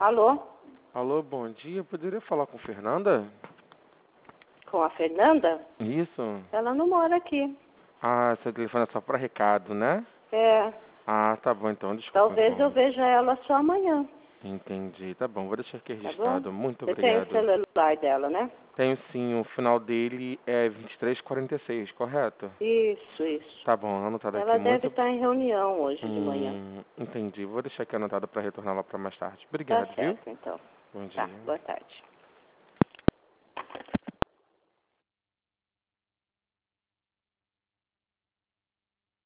Alô? Alô, bom dia. Poderia falar com Fernanda? Com a Fernanda? Isso. Ela não mora aqui. Ah, seu telefone é só para recado, né? É. Ah, tá bom então, desculpa. Talvez eu veja ela só amanhã. Entendi, tá bom, vou deixar aqui Tá bom? registrado. Muito Você tem o obrigado. celular dela, né? Tenho sim, o final dele é 2346, correto? Isso. Tá bom, anotado aqui. Ela deve estar em reunião hoje de manhã. Entendi, vou deixar aqui anotado para retornar lá para mais tarde. Tá Obrigado, viu? certo, então. Bom Tá, dia. boa tarde.